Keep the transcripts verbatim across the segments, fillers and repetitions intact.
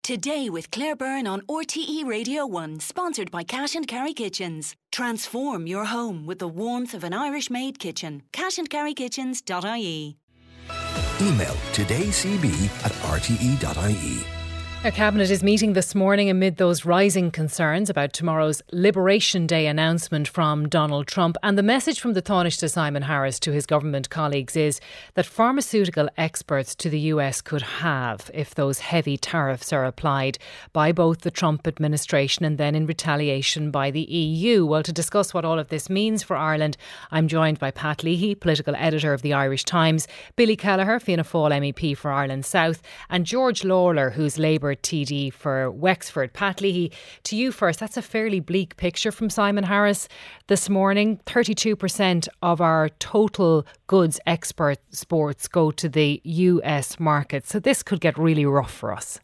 Today with Claire Byrne on R T E Radio one, sponsored by Cash and Carry Kitchens. Transform your home with the warmth of an Irish-made kitchen. cash and carry kitchens dot I E. Email todaycb at r t e dot i e. Our Cabinet is meeting this morning amid those rising concerns about tomorrow's Liberation Day announcement from Donald Trump. And the message from the Taoiseach Simon Harris to his government colleagues is that pharmaceutical exports to the U S could halve if those heavy tariffs are applied by both the Trump administration and then in retaliation by the E U. Well, to discuss what all of this means for Ireland, I'm joined by Pat Leahy, political editor of the Irish Times, Billy Kelleher, Fianna Fáil M E P for Ireland South, and George Lawler, who's Labour T D for Wexford. Pat Leahy, to you first. That's a fairly bleak picture from Simon Harris this morning. thirty-two percent of our total goods export exports go to the U S market. So this could get really rough for us.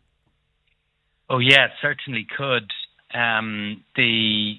Oh yeah, it certainly could. Um, the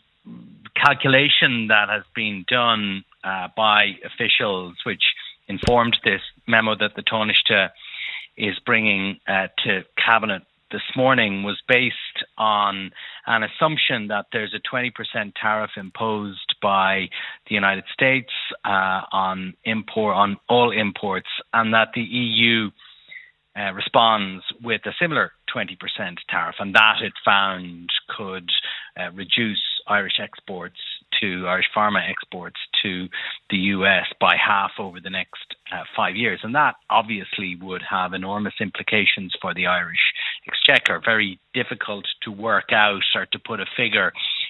calculation that has been done uh, by officials, which informed this memo that the Taoiseach is bringing uh, to Cabinet this morning, was based on an assumption that there's a twenty percent tariff imposed by the United States uh, on import on all imports, and that the E U uh, responds with a similar twenty percent tariff, and that it found could uh, reduce Irish exports to Irish pharma exports to the U S by half over the next uh, five years. And that obviously would have enormous implications for the Irish exchequer. Very difficult to work out or to put a figure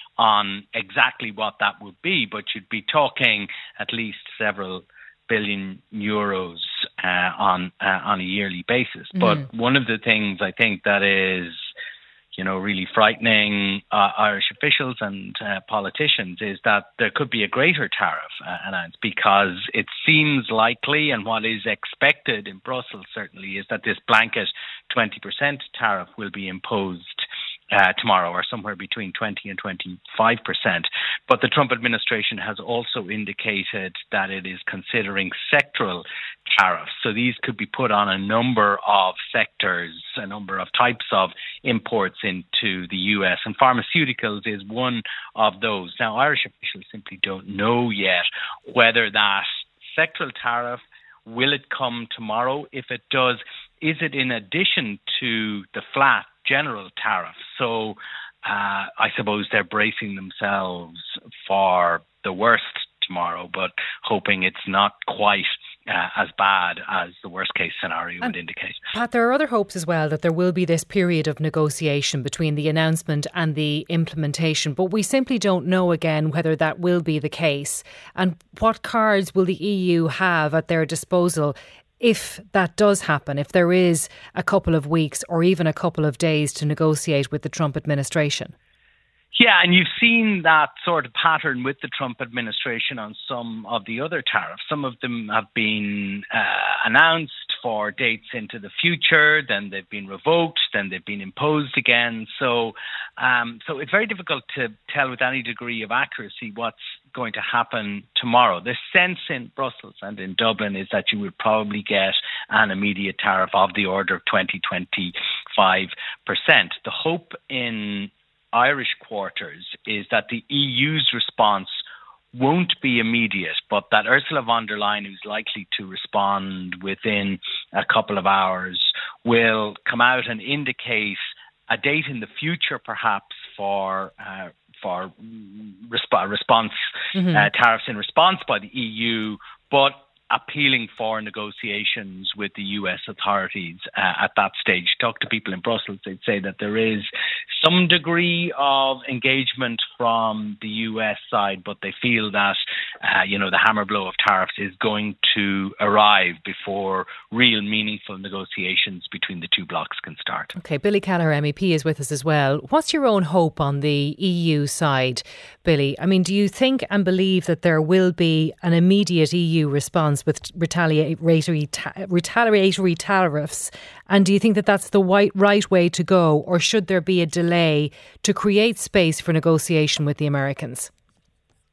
on exactly what that would be, but you'd be talking at least several billion euros uh, on uh, on a yearly basis. Mm. But one of the things I think that is you know, really frightening uh, Irish officials and uh, politicians is that there could be a greater tariff uh, announced, because it seems likely, and what is expected in Brussels certainly, is that this blanket twenty percent tariff will be imposed Uh, tomorrow, or somewhere between twenty and twenty-five percent. But the Trump administration has also indicated that it is considering sectoral tariffs. So these could be put on a number of sectors, a number of types of imports into the U S, and pharmaceuticals is one of those. Now, Irish officials simply don't know yet whether that sectoral tariff, will it come tomorrow? If it does, is it in addition to the flat general tariff? So uh, I suppose they're bracing themselves for the worst tomorrow, but hoping it's not quite uh, as bad as the worst case scenario and would indicate. Pat, there are other hopes as well that there will be this period of negotiation between the announcement and the implementation, but we simply don't know again whether that will be the case. And what cards will the E U have at their disposal if that does happen, if there is a couple of weeks or even a couple of days to negotiate with the Trump administration? Yeah, and you've seen that sort of pattern with the Trump administration on some of the other tariffs. Some of them have been uh, announced for dates into the future, then they've been revoked, then they've been imposed again. So, um, so it's very difficult to tell with any degree of accuracy what's going to happen tomorrow. The sense in Brussels and in Dublin is that you would probably get an immediate tariff of the order of twenty to twenty-five percent. The hope in Irish quarters is that the E U's response won't be immediate, but that Ursula von der Leyen, who's likely to respond within a couple of hours, will come out and indicate a date in the future, perhaps, for uh, for resp- response mm-hmm. uh, tariffs in response by the E U, but appealing for negotiations with the U S authorities uh, at that stage. Talk to people in Brussels, they'd say that there is some degree of engagement from the U S side, but they feel that, uh, you know, the hammer blow of tariffs is going to arrive before real meaningful negotiations between the two blocs can start. OK, Billy Kelleher, M E P, is with us as well. What's your own hope on the E U side, Billy? I mean, do you think and believe that there will be an immediate E U response with retaliatory ta- retaliatory tariffs? And do you think that that's the right, right way to go, or should there be a delay to create space for negotiation with the Americans?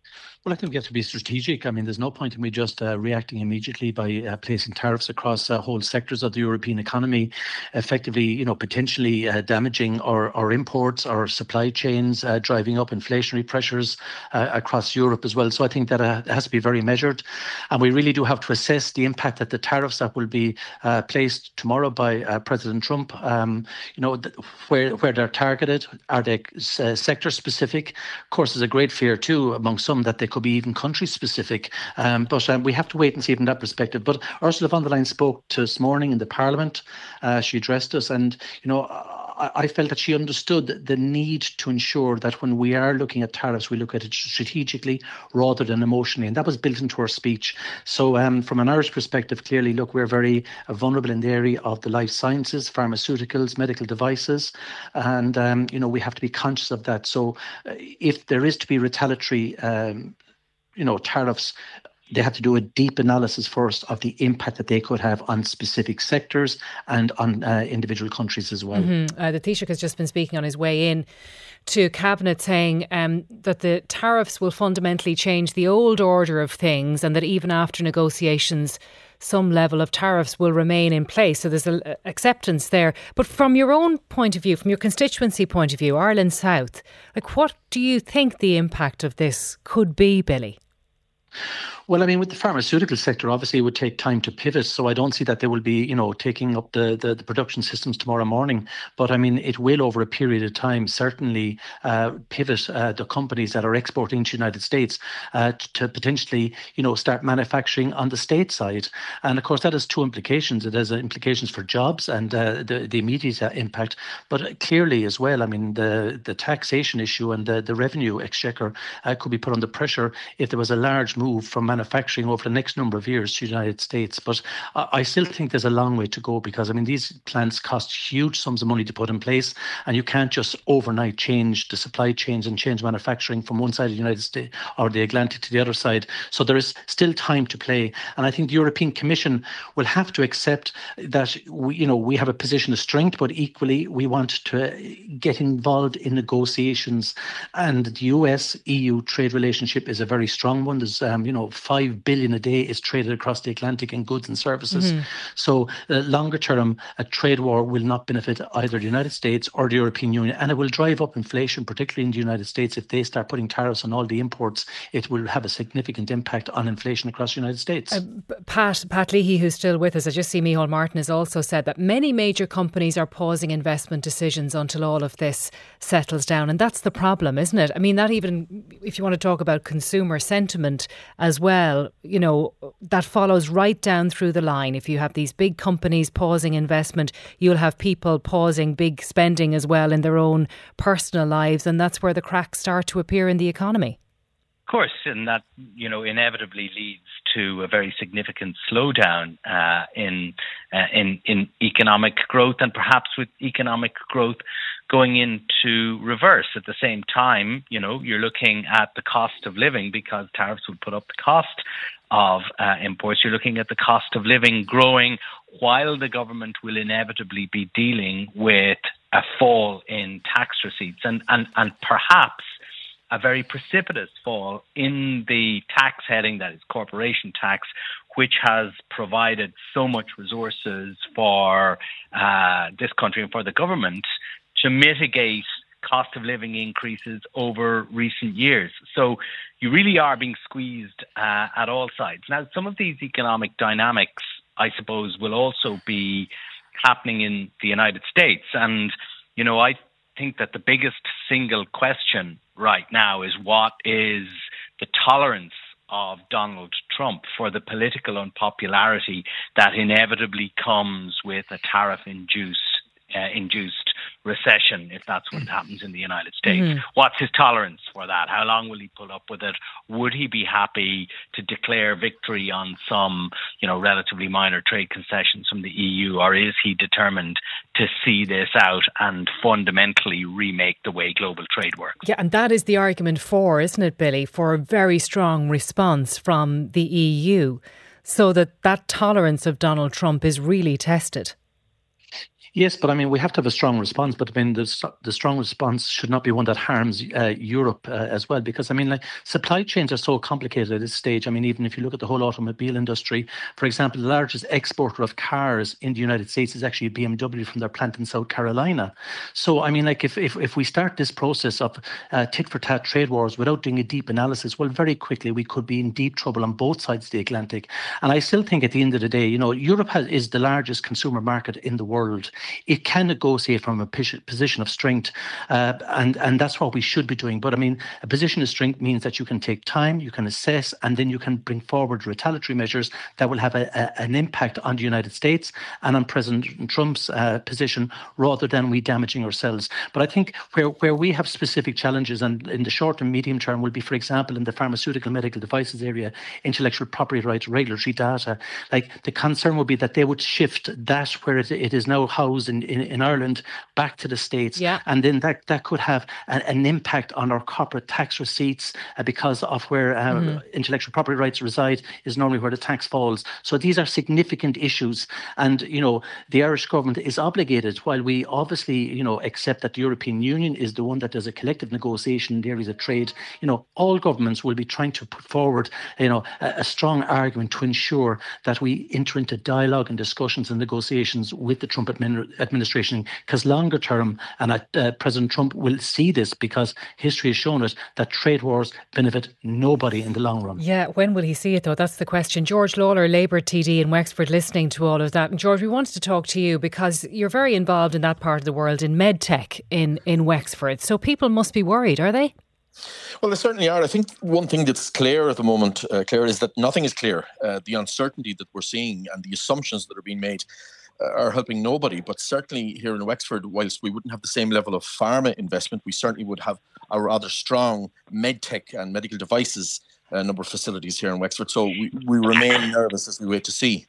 Well, I think we have to be strategic. I mean, there's no point in me just uh, reacting immediately by uh, placing tariffs across uh, whole sectors of the European economy, effectively, you know, potentially uh, damaging our, our imports, our supply chains, uh, driving up inflationary pressures uh, across Europe as well. So I think that uh, has to be very measured. And we really do have to assess the impact that the tariffs that will be uh, placed tomorrow by uh, President Trump, um, you know, th- where, where they're targeted. Are they uh, sector specific? Of course, there's a great fear too among some that they could be even country specific. Um, but um, we have to wait and see from that perspective. But Ursula von der Leyen spoke to us this morning in the Parliament. Uh, she addressed us, and you know, I, I felt that she understood the need to ensure that when we are looking at tariffs, we look at it strategically rather than emotionally, and that was built into her speech. So, um, from an Irish perspective, clearly, look, we're very uh, vulnerable in the area of the life sciences, pharmaceuticals, medical devices, and um, you know, we have to be conscious of that. So, uh, if there is to be retaliatory um, you know, tariffs, they have to do a deep analysis first of the impact that they could have on specific sectors and on uh, individual countries as well. Mm-hmm. Uh, the Taoiseach has just been speaking on his way in to Cabinet, saying um, that the tariffs will fundamentally change the old order of things, and that even after negotiations, some level of tariffs will remain in place. So there's an acceptance there. But from your own point of view, from your constituency point of view, Ireland South, like, what do you think the impact of this could be, Billy? Well, I mean, with the pharmaceutical sector, obviously it would take time to pivot. So I don't see that they will be, you know, taking up the, the, the production systems tomorrow morning. But I mean, it will, over a period of time, certainly uh, pivot uh, the companies that are exporting to the United States uh, to potentially, you know, start manufacturing on the state side. And of course, that has two implications. It has implications for jobs and uh, the, the immediate impact. But clearly as well, I mean, the, the taxation issue and the, the revenue exchequer uh, could be put under pressure if there was a large move from manufacturing over the next number of years to the United States. But I still think there's a long way to go, because I mean, these plants cost huge sums of money to put in place, and you can't just overnight change the supply chains and change manufacturing from one side of the United States or the Atlantic to the other side. So there is still time to play, and I think the European Commission will have to accept that we, you know, we have a position of strength, but equally we want to get involved in negotiations. And the U S E U trade relationship is a very strong one. There's um, you know, five billion a day is traded across the Atlantic in goods and services. Mm-hmm. So uh, longer term, a trade war will not benefit either the United States or the European Union, and it will drive up inflation, particularly in the United States. If they start putting tariffs on all the imports, it will have a significant impact on inflation across the United States. Uh, Pat, Pat Leahy, who's still with us, I just see Micheál Martin has also said that many major companies are pausing investment decisions until all of this settles down. And that's the problem, isn't it? I mean, that even, if you want to talk about consumer sentiment as well, you know, that follows right down through the line. If you have these big companies pausing investment, you'll have people pausing big spending as well in their own personal lives. And that's where the cracks start to appear in the economy. Of course, and that, you know, inevitably leads to a very significant slowdown uh, in, uh, in in economic growth, and perhaps with economic growth going into reverse. At the same time, you know, you're looking at the cost of living, because tariffs will put up the cost of uh, imports. You're looking at the cost of living growing while the government will inevitably be dealing with a fall in tax receipts, and and, and perhaps a very precipitous fall in the tax heading, that is corporation tax, which has provided so much resources for uh, this country and for the government to mitigate cost of living increases over recent years. So you really are being squeezed uh, at all sides. Now, some of these economic dynamics, I suppose, will also be happening in the United States. And, you know, I think that the biggest single question right now is what is the tolerance of Donald Trump for the political unpopularity that inevitably comes with a tariff-induced uh, induced recession, if that's what happens in the United States. Mm-hmm. What's his tolerance for that? How long will he put up with it? Would he be happy to declare victory on some, you know, relatively minor trade concessions from the E U, or is he determined to see this out and fundamentally remake the way global trade works? Yeah, and that is the argument for, isn't it, Billy, for a very strong response from the E U, so that that tolerance of Donald Trump is really tested. Yes, but I mean, we have to have a strong response. But I mean, the, the strong response should not be one that harms uh, Europe uh, as well. Because I mean, like supply chains are so complicated at this stage. I mean, even if you look at the whole automobile industry, for example, the largest exporter of cars in the United States is actually B M W from their plant in South Carolina. So I mean, like if if, if we start this process of uh, tit for tat trade wars without doing a deep analysis, well, very quickly we could be in deep trouble on both sides of the Atlantic. And I still think at the end of the day, you know, Europe has, is the largest consumer market in the world. It can negotiate from a position of strength, uh, and, and that's what we should be doing. But I mean, a position of strength means that you can take time, you can assess, and then you can bring forward retaliatory measures that will have a, a, an impact on the United States and on President Trump's uh, position, rather than we damaging ourselves. But I think where, where we have specific challenges, and in the short and medium term, will be, for example, in the pharmaceutical medical devices area, intellectual property rights, regulatory data. Like the concern would be that they would shift that where it, it is now housed in, in, in Ireland back to the States. Yeah. And then that, that could have a, an impact on our corporate tax receipts uh, because of where uh, mm. intellectual property rights reside is normally where the tax falls. So these are significant issues. And, you know, the Irish government is obligated, while we obviously, you know, accept that the European Union is the one that does a collective negotiation in the areas of trade, you know, all governments will be trying to put forward, you know, a, a strong argument to ensure that we enter into dialogue and discussions and negotiations with the Trump admin, administration, because longer term, and uh, President Trump will see this because history has shown it, that trade wars benefit nobody in the long run. Yeah, when will he see it though? That's the question. George Lawler, Labour T D in Wexford, listening to all of that. And George, we wanted to talk to you because you're very involved in that part of the world, in medtech in, in Wexford. So people must be worried, are they? Well, they certainly are. I think one thing that's clear at the moment, uh, Claire, is that nothing is clear. Uh, the uncertainty that we're seeing and the assumptions that are being made uh, are helping nobody. But certainly here in Wexford, whilst we wouldn't have the same level of pharma investment, we certainly would have a rather strong medtech and medical devices uh, number of facilities here in Wexford. So we, we remain nervous as we wait to see.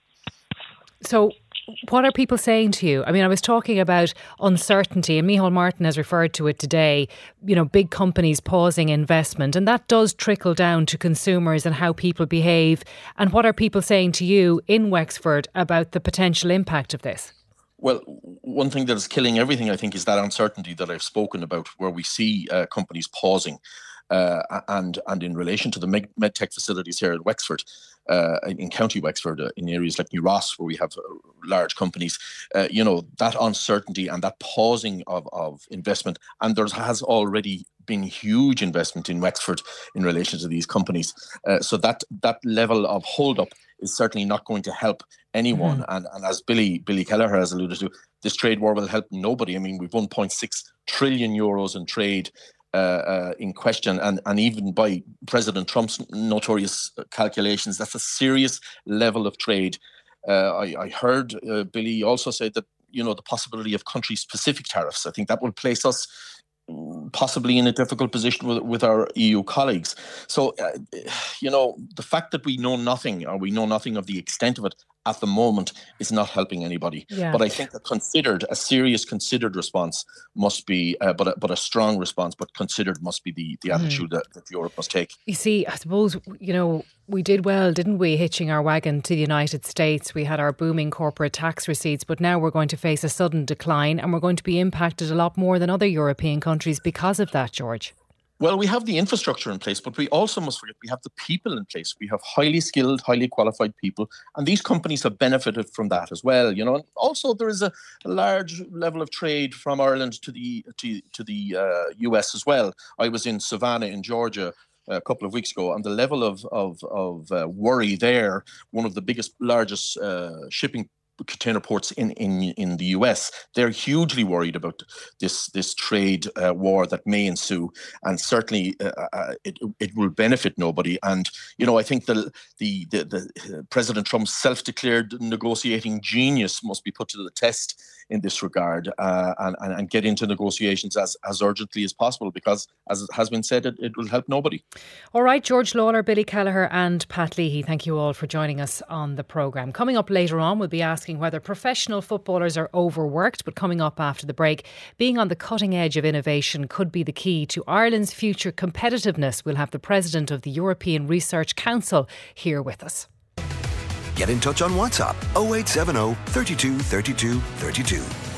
So what are people saying to you? I mean, I was talking about uncertainty, and Micheál Martin has referred to it today, you know, big companies pausing investment, and that does trickle down to consumers and how people behave. And what are people saying to you in Wexford about the potential impact of this? Well, one thing that is killing everything, I think, is that uncertainty that I've spoken about, where we see uh, companies pausing. Uh, and and in relation to the med- medtech facilities here at Wexford, uh, in County Wexford, uh, in areas like New Ross, where we have uh, large companies, uh, you know, that uncertainty and that pausing of, of investment, and there has already been huge investment in Wexford in relation to these companies. Uh, so that that level of hold-up is certainly not going to help anyone. Mm-hmm. And, and as Billy Billy Kelleher has alluded to, this trade war will help nobody. I mean, we've one point six trillion euros in trade Uh, uh, in question, and, and even by President Trump's notorious calculations, that's a serious level of trade. Uh, I, I heard uh, Billy also say that, you know, the possibility of country-specific tariffs, I think that will place us possibly in a difficult position with, with our E U colleagues. So, uh, you know, the fact that we know nothing, or we know nothing of the extent of it at the moment, is not helping anybody. Yeah. But I think a considered, a serious considered response must be, uh, but, a, but a strong response, but considered must be the, the attitude mm. that, that Europe must take. You see, I suppose, you know, we did well, didn't we, hitching our wagon to the United States? We had our booming corporate tax receipts, but now we're going to face a sudden decline, and we're going to be impacted a lot more than other European countries because of that, George. Well, we have the infrastructure in place, but we also must forget we have the people in place. We have highly skilled, highly qualified people, and these companies have benefited from that as well. You know, and also there is a, a large level of trade from Ireland to the to, to the uh, U S as well. I was in Savannah in Georgia a couple of weeks ago, and the level of of, of uh, worry there, one of the biggest, largest uh, shipping container ports in, in, in the U S, they're hugely worried about this this trade uh, war that may ensue, and certainly uh, uh, it it will benefit nobody. And you know, I think the the the, the uh, President Trump's self-declared negotiating genius must be put to the test in this regard, uh, and, and and get into negotiations as as urgently as possible, because, as it has been said, it, it will help nobody. All right, George Lawler, Billy Kelleher and Pat Leahy, thank you all for joining us on the programme. Coming up later on, we'll be asking whether professional footballers are overworked, but coming up after the break, being on the cutting edge of innovation could be the key to Ireland's future competitiveness. We'll have the President of the European Research Council here with us. Get in touch on WhatsApp oh eight seven oh, three two, three two, three two.